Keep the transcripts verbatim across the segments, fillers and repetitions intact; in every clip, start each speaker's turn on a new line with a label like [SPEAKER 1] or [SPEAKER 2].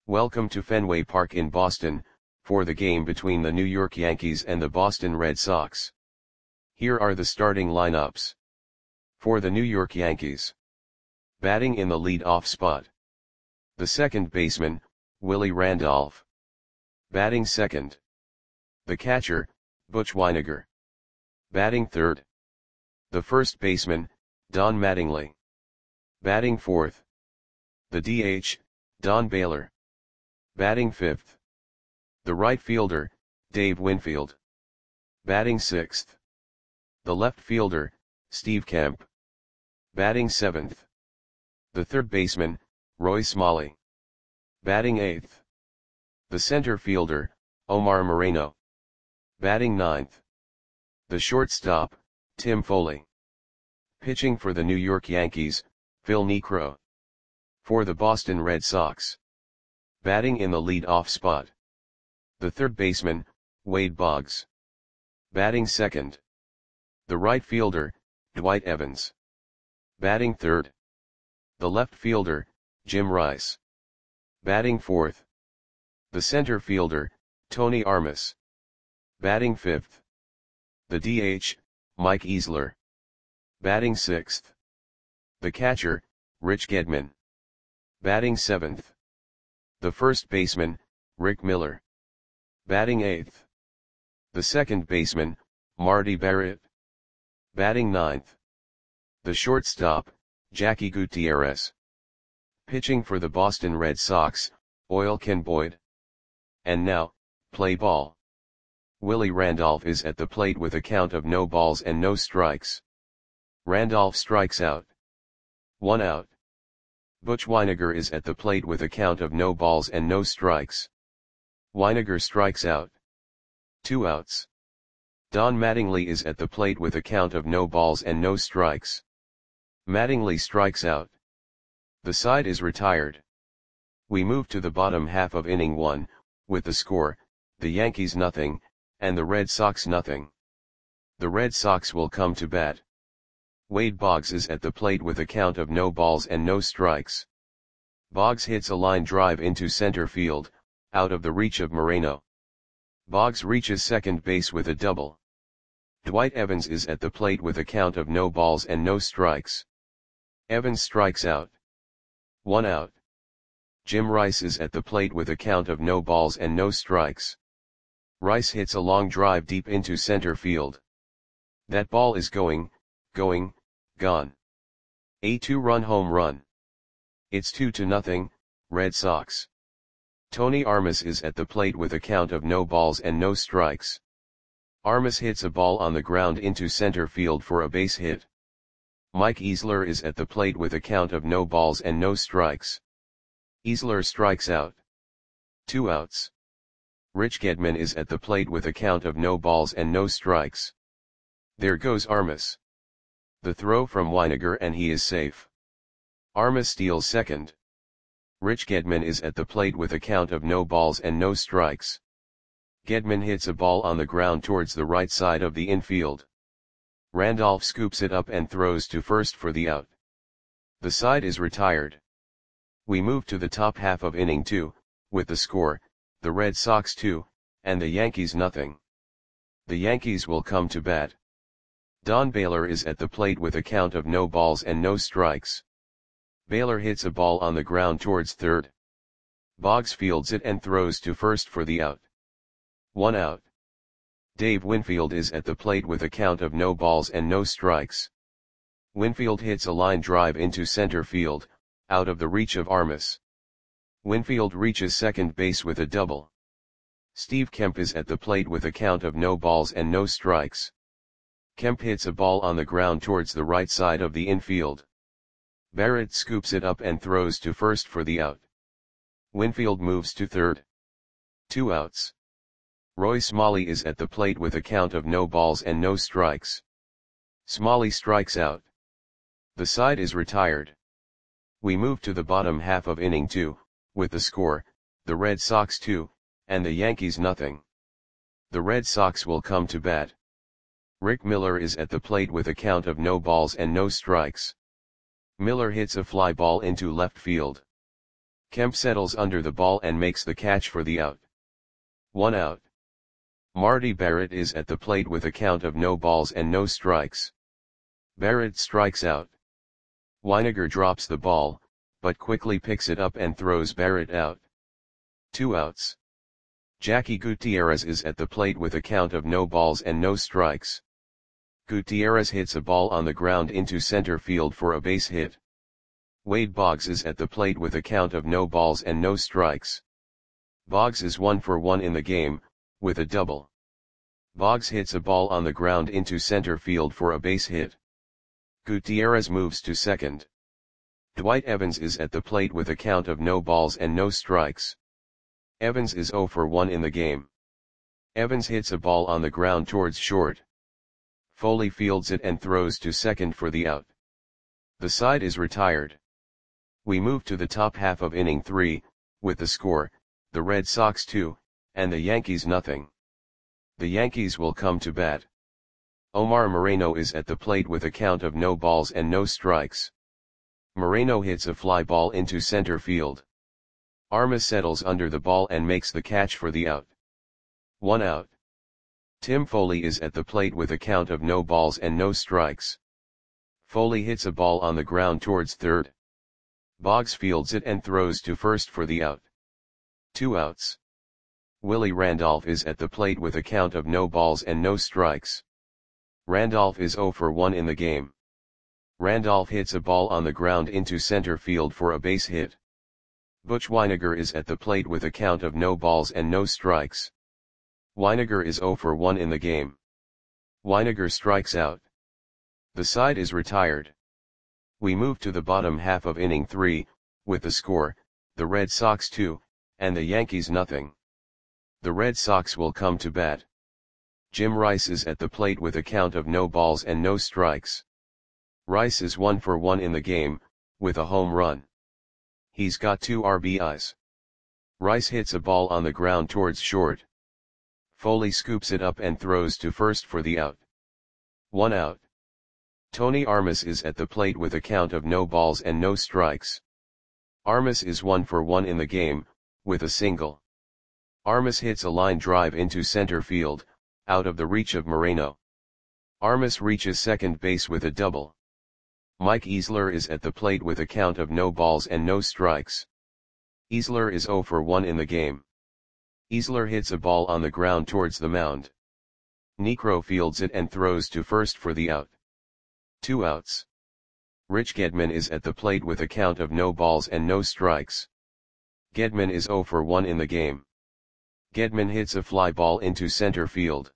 [SPEAKER 1] Welcome to Fenway Park in Boston, for the game between the New York Yankees and the Boston Red Sox. Here are the starting lineups. For the New York Yankees. Batting in the lead-off spot. The second baseman, Willie Randolph. Batting second. The catcher, Butch Wynegar. Batting third. The first baseman, Don Mattingly. Batting fourth. The D H, Don Baylor. Batting fifth. The right fielder, Dave Winfield. Batting sixth. The left fielder, Steve Kemp. Batting seventh. The third baseman, Roy Smalley. Batting eighth. The center fielder, Omar Moreno. Batting ninth. The shortstop, Tim Foley. Pitching for the New York Yankees, Phil Niekro. For the Boston Red Sox. Batting in the lead-off spot. The third baseman, Wade Boggs. Batting second. The right fielder, Dwight Evans. Batting third. The left fielder, Jim Rice. Batting fourth. The center fielder, Tony Armas. Batting fifth. The D H, Mike Easler. Batting sixth. The catcher, Rich Gedman. Batting seventh. The first baseman, Rick Miller. Batting eighth. The second baseman, Marty Barrett. Batting ninth. The shortstop, Jackie Gutierrez. Pitching for the Boston Red Sox, Oil Ken Boyd. And now, play ball. Willie Randolph is at the plate with a count of no balls and no strikes. Randolph strikes out. One out. Butch Wynegar is at the plate with a count of no balls and no strikes. Wynegar strikes out. Two outs. Don Mattingly is at the plate with a count of no balls and no strikes. Mattingly strikes out. The side is retired. We move to the bottom half of inning one, with the score, the Yankees nothing, and the Red Sox nothing. The Red Sox will come to bat. Wade Boggs is at the plate with a count of no balls and no strikes. Boggs hits a line drive into center field, out of the reach of Moreno. Boggs reaches second base with a double. Dwight Evans is at the plate with a count of no balls and no strikes. Evans strikes out. One out. Jim Rice is at the plate with a count of no balls and no strikes. Rice hits a long drive deep into center field. That ball is going, going, gone. A two-run home run. It's two to nothing, Red Sox. Tony Armas is at the plate with a count of no balls and no strikes. Armas hits a ball on the ground into center field for a base hit. Mike Easler is at the plate with a count of no balls and no strikes. Easler strikes out. Two outs. Rich Gedman is at the plate with a count of no balls and no strikes. There goes Armas. The throw from Wynegar and he is safe. Armas steals second. Rich Gedman is at the plate with a count of no balls and no strikes. Gedman hits a ball on the ground towards the right side of the infield. Randolph scoops it up and throws to first for the out. The side is retired. We move to the top half of inning two, with the score, the Red Sox two, and the Yankees nothing. The Yankees will come to bat. Don Baylor is at the plate with a count of no balls and no strikes. Baylor hits a ball on the ground towards third. Boggs fields it and throws to first for the out. One out. Dave Winfield is at the plate with a count of no balls and no strikes. Winfield hits a line drive into center field, out of the reach of Armas. Winfield reaches second base with a double. Steve Kemp is at the plate with a count of no balls and no strikes. Kemp hits a ball on the ground towards the right side of the infield. Barrett scoops it up and throws to first for the out. Winfield moves to third. Two outs. Roy Smalley is at the plate with a count of no balls and no strikes. Smalley strikes out. The side is retired. We move to the bottom half of inning two, with the score, the Red Sox two, and the Yankees nothing. The Red Sox will come to bat. Rick Miller is at the plate with a count of no balls and no strikes. Miller hits a fly ball into left field. Kemp settles under the ball and makes the catch for the out. One out. Marty Barrett is at the plate with a count of no balls and no strikes. Barrett strikes out. Weiniger drops the ball, but quickly picks it up and throws Barrett out. Two outs. Jackie Gutierrez is at the plate with a count of no balls and no strikes. Gutierrez hits a ball on the ground into center field for a base hit. Wade Boggs is at the plate with a count of no balls and no strikes. Boggs is one for one in the game, with a double. Boggs hits a ball on the ground into center field for a base hit. Gutierrez moves to second. Dwight Evans is at the plate with a count of no balls and no strikes. Evans is zero for one in the game. Evans hits a ball on the ground towards short. Foley fields it and throws to second for the out. The side is retired. We move to the top half of inning three, with the score, the Red Sox two, and the Yankees nothing. The Yankees will come to bat. Omar Moreno is at the plate with a count of no balls and no strikes. Moreno hits a fly ball into center field. Armas settles under the ball and makes the catch for the out. One out. Tim Foley is at the plate with a count of no balls and no strikes. Foley hits a ball on the ground towards third. Boggs fields it and throws to first for the out. Two outs. Willie Randolph is at the plate with a count of no balls and no strikes. Randolph is zero for one in the game. Randolph hits a ball on the ground into center field for a base hit. Butch Weiniger is at the plate with a count of no balls and no strikes. Weiniger is zero for one in the game. Weiniger strikes out. The side is retired. We move to the bottom half of inning three, with the score, the Red Sox two, and the Yankees nothing. The Red Sox will come to bat. Jim Rice is at the plate with a count of no balls and no strikes. Rice is one for one in the game, with a home run. He's got two R B Is. Rice hits a ball on the ground towards short. Foley scoops it up and throws to first for the out. One out. Tony Armas is at the plate with a count of no balls and no strikes. Armas is one for one in the game, with a single. Armas hits a line drive into center field, out of the reach of Moreno. Armas reaches second base with a double. Mike Easler is at the plate with a count of no balls and no strikes. Easler is zero for one in the game. Easler hits a ball on the ground towards the mound. Niekro fields it and throws to first for the out. Two outs. Rich Gedman is at the plate with a count of no balls and no strikes. Gedman is zero for one in the game. Gedman hits a fly ball into center field.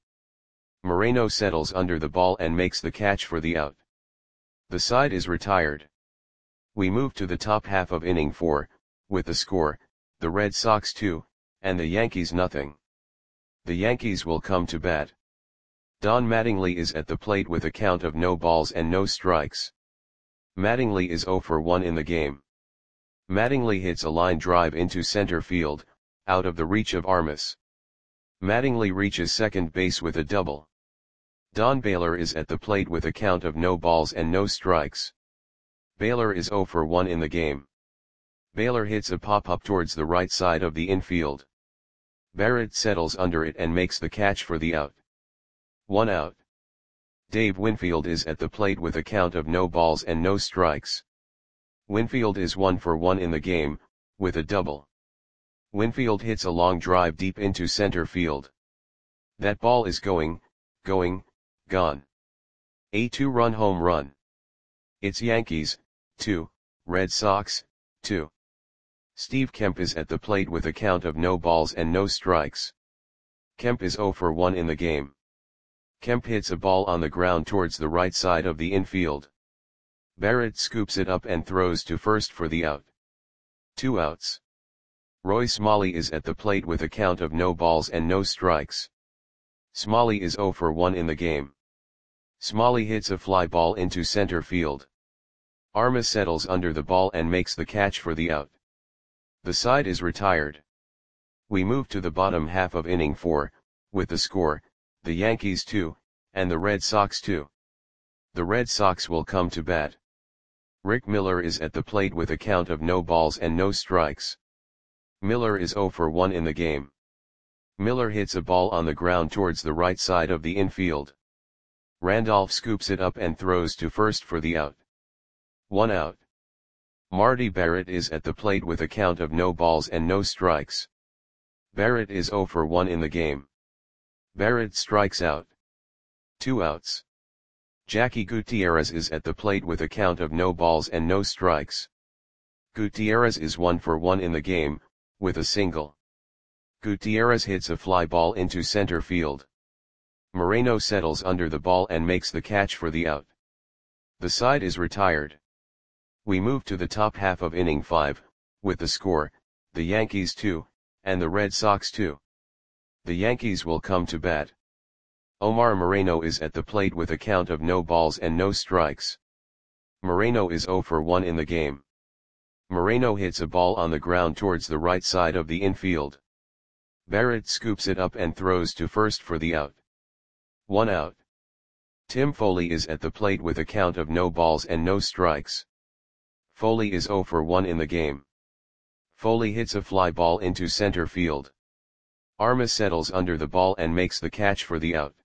[SPEAKER 1] Moreno settles under the ball and makes the catch for the out. The side is retired. We move to the top half of inning four, with the score, the Red Sox two, and the Yankees nothing. The Yankees will come to bat. Don Mattingly is at the plate with a count of no balls and no strikes. Mattingly is zero for one in the game. Mattingly hits a line drive into center field, out of the reach of Armas. Mattingly reaches second base with a double. Don Baylor is at the plate with a count of no balls and no strikes. Baylor is zero for one in the game. Baylor hits a pop-up towards the right side of the infield. Barrett settles under it and makes the catch for the out. One out. Dave Winfield is at the plate with a count of no balls and no strikes. Winfield is one for one in the game, with a double. Winfield hits a long drive deep into center field. That ball is going, going, gone. A two-run home run. It's Yankees, two, Red Sox, two. Steve Kemp is at the plate with a count of no balls and no strikes. Kemp is zero for one in the game. Kemp hits a ball on the ground towards the right side of the infield. Barrett scoops it up and throws to first for the out. Two outs. Roy Smalley is at the plate with a count of no balls and no strikes. Smalley is zero for one in the game. Smalley hits a fly ball into center field. Armas settles under the ball and makes the catch for the out. The side is retired. We move to the bottom half of inning four, with the score, the Yankees two, and the Red Sox two. The Red Sox will come to bat. Rick Miller is at the plate with a count of no balls and no strikes. Miller is zero for one in the game. Miller hits a ball on the ground towards the right side of the infield. Randolph scoops it up and throws to first for the out. One out. Marty Barrett is at the plate with a count of no balls and no strikes. Barrett is zero for one in the game. Barrett strikes out. Two outs. Jackie Gutierrez is at the plate with a count of no balls and no strikes. Gutierrez is one for one in the game, with a single. Gutierrez hits a fly ball into center field. Moreno settles under the ball and makes the catch for the out. The side is retired. We move to the top half of inning five, with the score, the Yankees two, and the Red Sox two. The Yankees will come to bat. Omar Moreno is at the plate with a count of no balls and no strikes. Moreno is zero for one in the game. Moreno hits a ball on the ground towards the right side of the infield. Barrett scoops it up and throws to first for the out. One out. Tim Foley is at the plate with a count of no balls and no strikes. Foley is zero for one in the game. Foley hits a fly ball into center field. Armas settles under the ball and makes the catch for the out.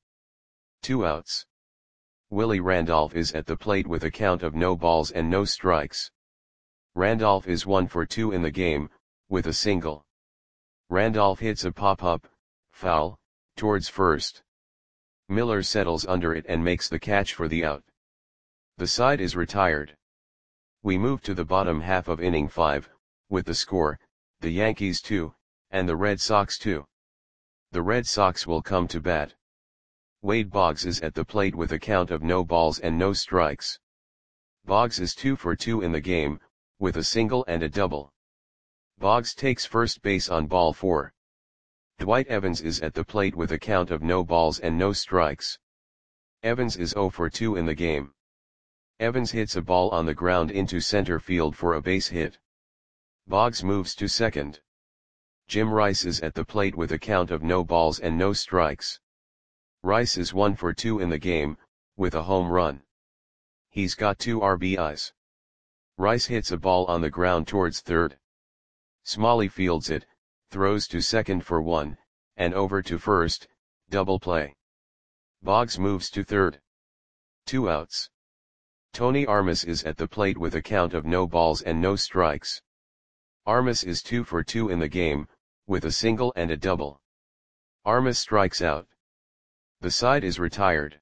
[SPEAKER 1] Two outs. Willie Randolph is at the plate with a count of no balls and no strikes. Randolph is one for two in the game, with a single. Randolph hits a pop-up, foul, towards first. Miller settles under it and makes the catch for the out. The side is retired. We move to the bottom half of inning five, with the score, the Yankees two, and the Red Sox two. The Red Sox will come to bat. Wade Boggs is at the plate with a count of no balls and no strikes. Boggs is two for two in the game, with a single and a double. Boggs takes first base on ball four. Dwight Evans is at the plate with a count of no balls and no strikes. Evans is zero for two in the game. Evans hits a ball on the ground into center field for a base hit. Boggs moves to second. Jim Rice is at the plate with a count of no balls and no strikes. Rice is one for two in the game, with a home run. He's got two R B Is. Rice hits a ball on the ground towards third. Smalley fields it, throws to second for one, and over to first, double play. Boggs moves to third. Two outs. Tony Armas is at the plate with a count of no balls and no strikes. Armas is two for two in the game, with a single and a double. Armas strikes out. The side is retired.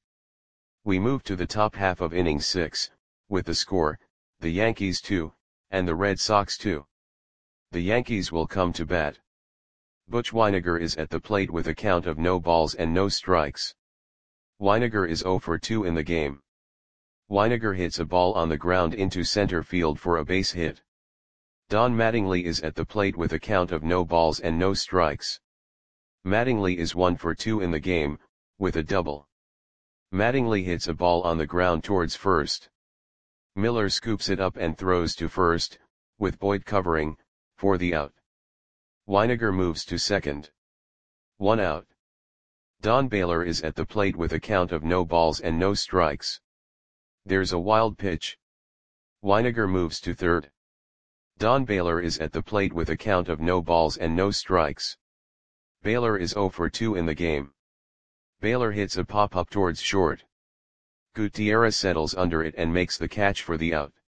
[SPEAKER 1] We move to the top half of inning six, with the score, the Yankees two, and the Red Sox two. The Yankees will come to bat. Butch Wynegar is at the plate with a count of no balls and no strikes. Wynegar is zero for two in the game. Wynegar hits a ball on the ground into center field for a base hit. Don Mattingly is at the plate with a count of no balls and no strikes. Mattingly is one for two in the game, with a double. Mattingly hits a ball on the ground towards first. Miller scoops it up and throws to first, with Boyd covering, for the out. Wynegar moves to second. One out. Don Baylor is at the plate with a count of no balls and no strikes. There's a wild pitch. Wynegar moves to third. Don Baylor is at the plate with a count of no balls and no strikes. Baylor is zero for two in the game. Baylor hits a pop-up towards short. Gutierrez settles under it and makes the catch for the out.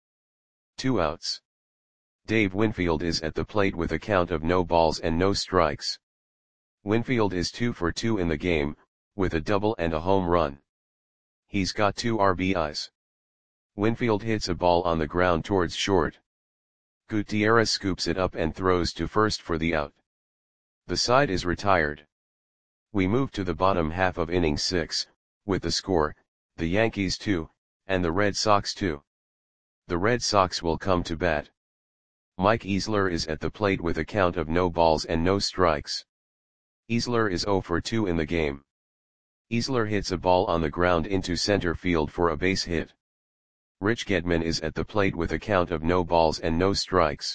[SPEAKER 1] Two outs. Dave Winfield is at the plate with a count of no balls and no strikes. Winfield is two for two in the game, with a double and a home run. He's got two R B Is. Winfield hits a ball on the ground towards short. Gutierrez scoops it up and throws to first for the out. The side is retired. We move to the bottom half of inning six, with the score, the Yankees two, and the Red Sox two. The Red Sox will come to bat. Mike Easler is at the plate with a count of no balls and no strikes. Easler is zero for two in the game. Easler hits a ball on the ground into center field for a base hit. Rich Gedman is at the plate with a count of no balls and no strikes.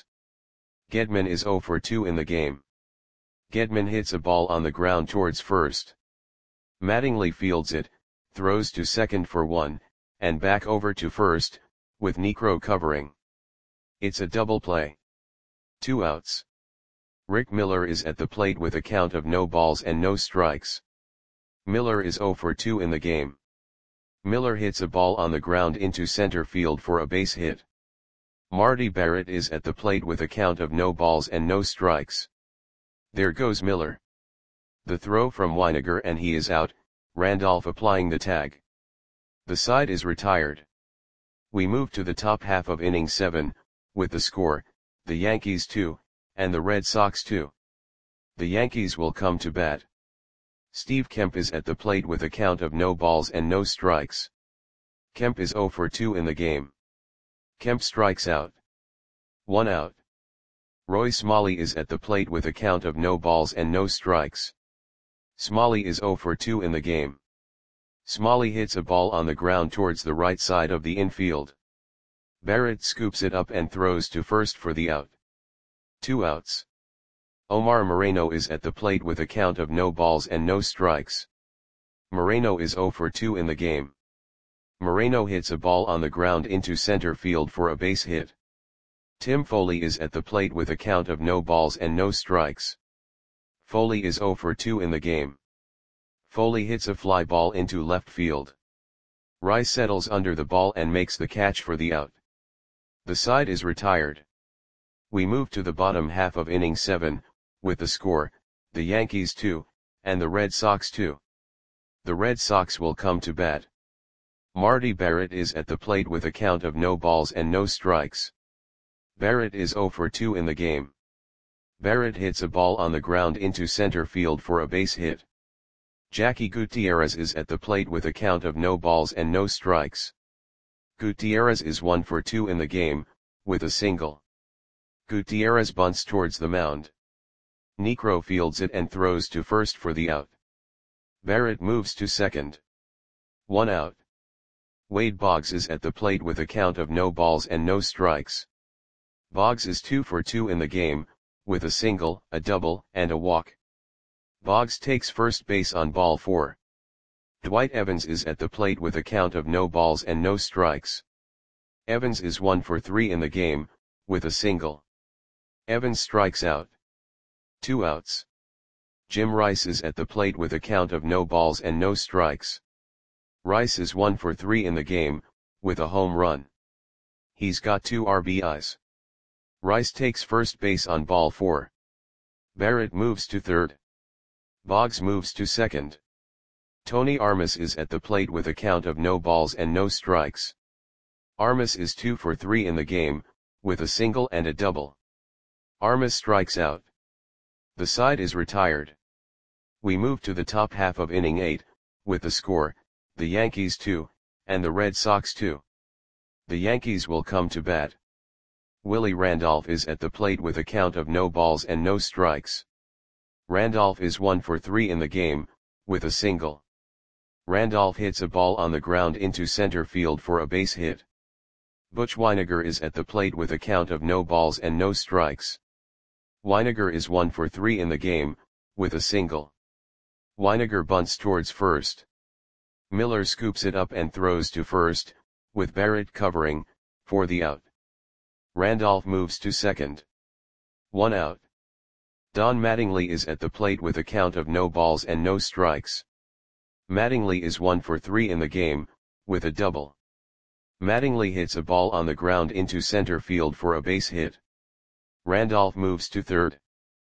[SPEAKER 1] Gedman is zero for two in the game. Gedman hits a ball on the ground towards first. Mattingly fields it, throws to second for one, and back over to first, with Niekro covering. It's a double play. Two outs. Rick Miller is at the plate with a count of no balls and no strikes. Miller is zero for two in the game. Miller hits a ball on the ground into center field for a base hit. Marty Barrett is at the plate with a count of no balls and no strikes. There goes Miller. The throw from Weiniger and he is out, Randolph applying the tag. The side is retired. We move to the top half of inning seven, with the score, the Yankees two, and the Red Sox two. The Yankees will come to bat. Steve Kemp is at the plate with a count of no balls and no strikes. Kemp is zero for two in the game. Kemp strikes out. One out. Roy Smalley is at the plate with a count of no balls and no strikes. Smalley is zero for two in the game. Smalley hits a ball on the ground towards the right side of the infield. Barrett scoops it up and throws to first for the out. Two outs. Omar Moreno is at the plate with a count of no balls and no strikes. Moreno is zero for two in the game. Moreno hits a ball on the ground into center field for a base hit. Tim Foley is at the plate with a count of no balls and no strikes. Foley is zero for two in the game. Foley hits a fly ball into left field. Rice settles under the ball and makes the catch for the out. The side is retired. We move to the bottom half of inning seven, with the score, the Yankees two, and the Red Sox two. The Red Sox will come to bat. Marty Barrett is at the plate with a count of no balls and no strikes. Barrett is zero for two in the game. Barrett hits a ball on the ground into center field for a base hit. Jackie Gutierrez is at the plate with a count of no balls and no strikes. Gutierrez is one for two in the game, with a single. Gutierrez bunts towards the mound. Niekro fields it and throws to first for the out. Barrett moves to second. One out. Wade Boggs is at the plate with a count of no balls and no strikes. Boggs is two for two in the game, with a single, a double, and a walk. Boggs takes first base on ball four. Dwight Evans is at the plate with a count of no balls and no strikes. Evans is one for three in the game, with a single. Evans strikes out. Two outs. Jim Rice is at the plate with a count of no balls and no strikes. Rice is one for three in the game, with a home run. He's got two R B Is. Rice takes first base on ball four. Barrett moves to third. Boggs moves to second. Tony Armas is at the plate with a count of no balls and no strikes. Armas is two for three in the game, with a single and a double. Armas strikes out. The side is retired. We move to the top half of inning eight, with the score, the Yankees two, and the Red Sox two. The Yankees will come to bat. Willie Randolph is at the plate with a count of no balls and no strikes. Randolph is one for three in the game, with a single. Randolph hits a ball on the ground into center field for a base hit. Butch Weiniger is at the plate with a count of no balls and no strikes. Weiniger is one for three in the game, with a single. Weiniger bunts towards first. Miller scoops it up and throws to first, with Barrett covering, for the out. Randolph moves to second. One out. Don Mattingly is at the plate with a count of no balls and no strikes. Mattingly is one for three in the game, with a double. Mattingly hits a ball on the ground into center field for a base hit. Randolph moves to third.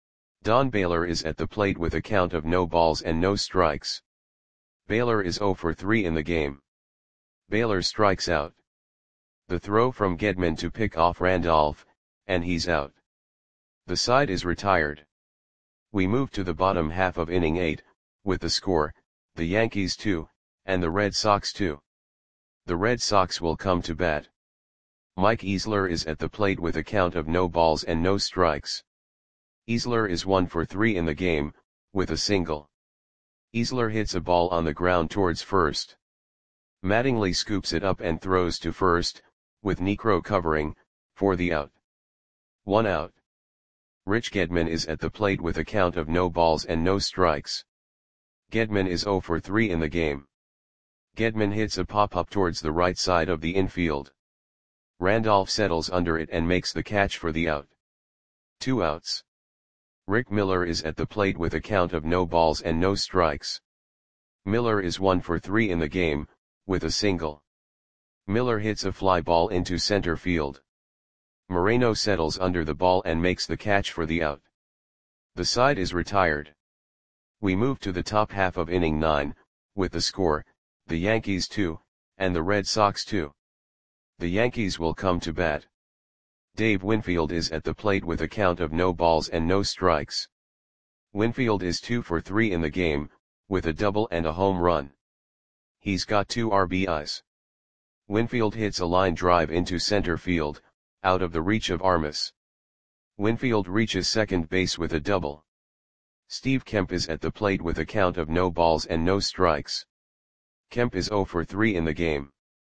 [SPEAKER 1] Don Baylor is at the plate with a count of no balls and no strikes. Baylor is zero for three in the game. Baylor strikes out. The throw from Gedman to pick off Randolph, and he's out. The side is retired. We move to the bottom half of inning eight, with the score, the Yankees two, and the Red Sox two. The Red Sox will come to bat. Mike Easler is at the plate with a count of no balls and no strikes. Easler is one for three in the game, with a single. Easler hits a ball on the ground towards first. Mattingly scoops it up and throws to first, with Niekro covering, for the out. One out. Rich Gedman is at the plate with a count of no balls and no strikes. Gedman is zero for three in the game. Gedman hits a pop-up towards the right side of the infield. Randolph settles under it and makes the catch for the out. Two outs. Rick Miller is at the plate with a count of no balls and no strikes. Miller is one for three in the game, with a single. Miller hits a fly ball into center field. Moreno settles under the ball and makes the catch for the out. The side is retired. We move to the top half of inning nine, with the score, the Yankees two, and the Red Sox two. The Yankees will come to bat. Dave Winfield is at the plate with a count of no balls and no strikes. Winfield is two for three in the game, with a double and a home run. He's got two R B Is. Winfield hits a line drive into center field, out of the reach of Armas. Winfield reaches second base with a double. Steve Kemp is at the plate with a count of no balls and no strikes. Kemp is zero for three in the game.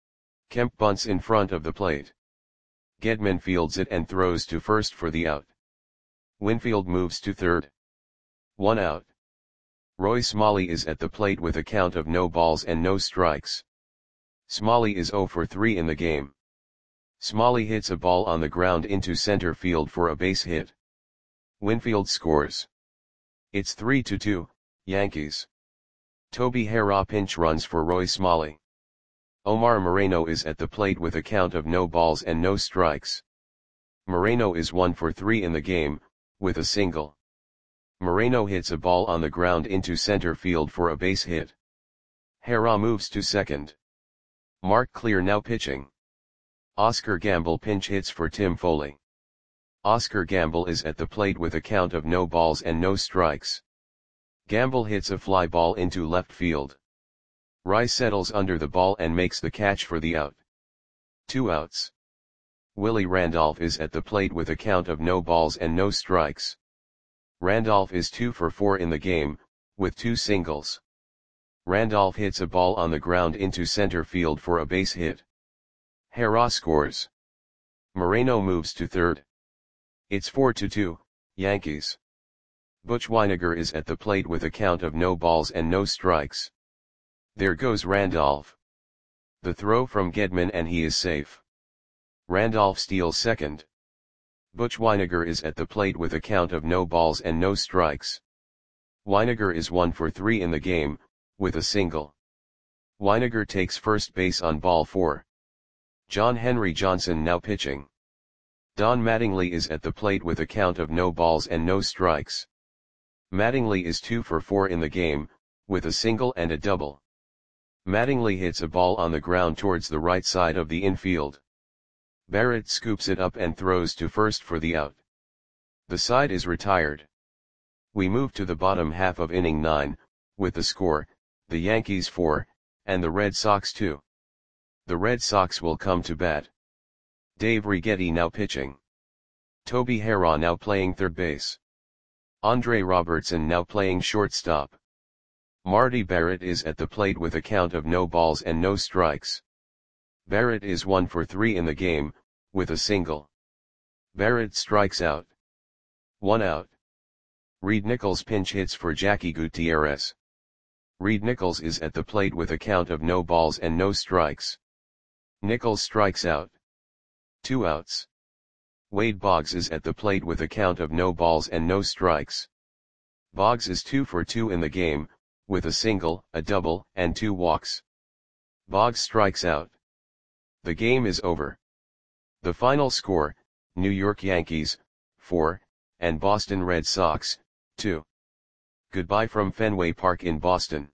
[SPEAKER 1] Kemp bunts in front of the plate. Gedman fields it and throws to first for the out. Winfield moves to third. One out. Roy Smalley is at the plate with a count of no balls and no strikes. Smalley is zero for three in the game. Smalley hits a ball on the ground into center field for a base hit. Winfield scores. It's three to two, Yankees. Toby Harrah pinch runs for Roy Smalley. Omar Moreno is at the plate with a count of no balls and no strikes. Moreno is one for three in the game, with a single. Moreno hits a ball on the ground into center field for a base hit. Harrah moves to second. Mark Clear now pitching. Oscar Gamble pinch hits for Tim Foley. Oscar Gamble is at the plate with a count of no balls and no strikes. Gamble hits a fly ball into left field. Rice settles under the ball and makes the catch for the out. Two outs. Willie Randolph is at the plate with a count of no balls and no strikes. Randolph is two for four in the game, with two singles. Randolph hits a ball on the ground into center field for a base hit. Harrah scores. Moreno moves to third. It's four to two, Yankees. Butch Wynegar is at the plate with a count of no balls and no strikes. There goes Randolph. The throw from Gedman and he is safe. Randolph steals second. Butch Wynegar is at the plate with a count of no balls and no strikes. Wynegar is one for three in the game, with a single. Wynegar takes first base on ball four. John Henry Johnson now pitching. Don Mattingly is at the plate with a count of no balls and no strikes. Mattingly is two for four in the game, with a single and a double. Mattingly hits a ball on the ground towards the right side of the infield. Barrett scoops it up and throws to first for the out. The side is retired. We move to the bottom half of inning nine, with the score, the Yankees four, and the Red Sox two. The Red Sox will come to bat. Dave Righetti now pitching. Toby Harrah now playing third base. Andre Robertson now playing shortstop. Marty Barrett is at the plate with a count of no balls and no strikes. Barrett is one for three in the game, with a single. Barrett strikes out. One out. Reed Nichols pinch hits for Jackie Gutierrez. Reed Nichols is at the plate with a count of no balls and no strikes. Nichols strikes out. Two outs. Wade Boggs is at the plate with a count of no balls and no strikes. Boggs is two for two in the game, with a single, a double, and two walks. Boggs strikes out. The game is over. The final score, New York Yankees, four, and Boston Red Sox, two. Goodbye from Fenway Park in Boston.